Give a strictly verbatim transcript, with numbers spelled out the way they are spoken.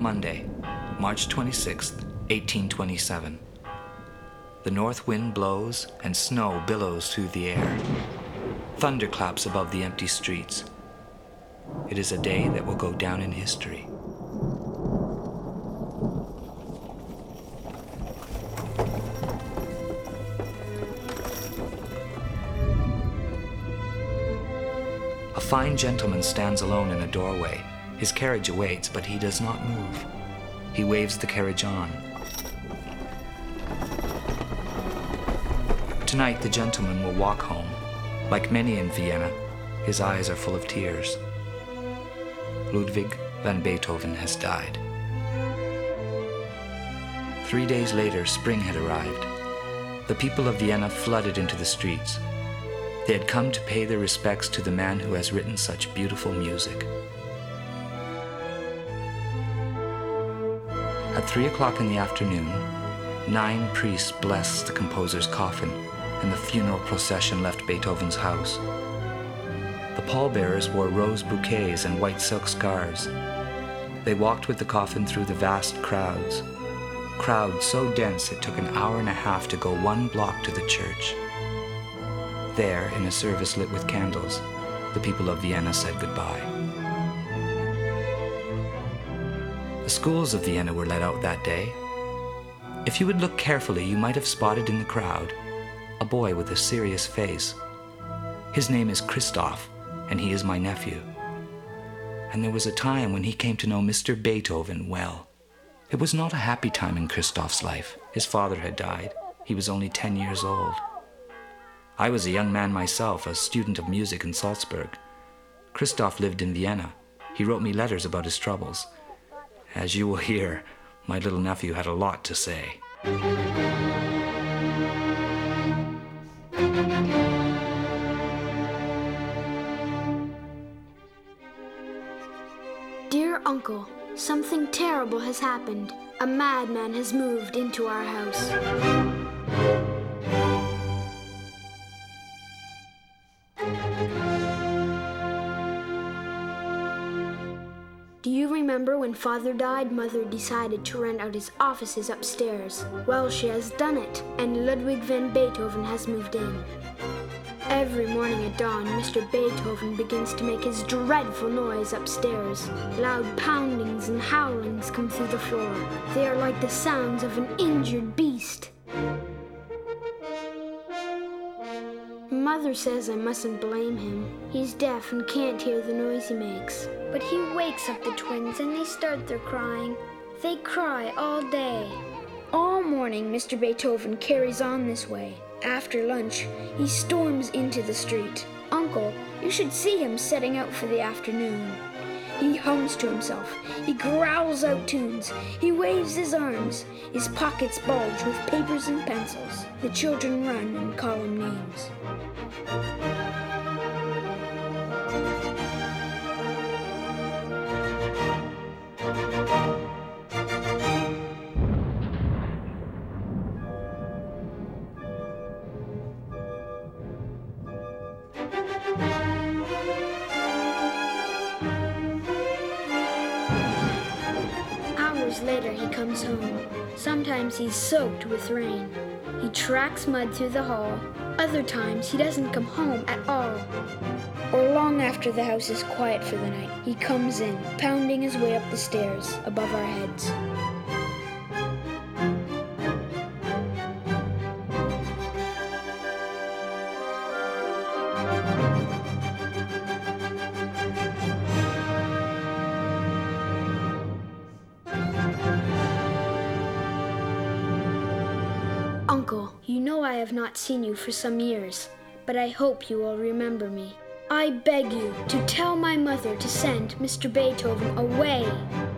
Monday, March twenty-sixth, eighteen twenty-seven. The north wind blows and snow billows through the air. Thunder claps above the empty streets. It is a day that will go down in history. A fine gentleman stands alone in a doorway. His carriage awaits, but he does not move. He waves the carriage on. Tonight, the gentleman will walk home. Like many in Vienna, his eyes are full of tears. Ludwig van Beethoven has died. Three days later, spring had arrived. The people of Vienna flooded into the streets. They had come to pay their respects to the man who has written such beautiful music. At three o'clock in the afternoon, nine priests blessed the composer's coffin, and the funeral procession left Beethoven's house. The pallbearers wore rose bouquets and white silk scarves. They walked with the coffin through the vast crowds, crowds so dense it took an hour and a half to go one block to the church. There, in a service lit with candles, the people of Vienna said goodbye. The schools of Vienna were let out that day. If you would look carefully, you might have spotted in the crowd a boy with a serious face. His name is Christoph, and he is my nephew. And there was a time when he came to know Mister Beethoven well. It was not a happy time in Christoph's life. His father had died. He was only ten years old. I was a young man myself, a student of music in Salzburg. Christoph lived in Vienna. He wrote me letters about his troubles. As you will hear, my little nephew had a lot to say. Dear Uncle, something terrible has happened. A madman has moved into our house. Do you remember when Father died, Mother decided to rent out his offices upstairs? Well, she has done it, and Ludwig van Beethoven has moved in. Every morning at dawn, Mister Beethoven begins to make his dreadful noise upstairs. Loud poundings and howlings come through the floor. They are like the sounds of an injured beast. Mother says I mustn't blame him. He's deaf and can't hear the noise he makes. But he wakes up the twins and they start their crying. They cry all day. All morning, Mister Beethoven carries on this way. After lunch, he storms into the street. Uncle, you should see him setting out for the afternoon. He hums to himself. He growls out tunes. He waves his arms. His pockets bulge with papers and pencils. The children run and call him names. Later, he comes home. Sometimes he's soaked with rain. He tracks mud through the hall. Other times, he doesn't come home at all. Or long after the house is quiet for the night, he comes in, pounding his way up the stairs above our heads. Uncle, you know I have not seen you for some years, but I hope you will remember me. I beg you to tell my mother to send Mister Beethoven away.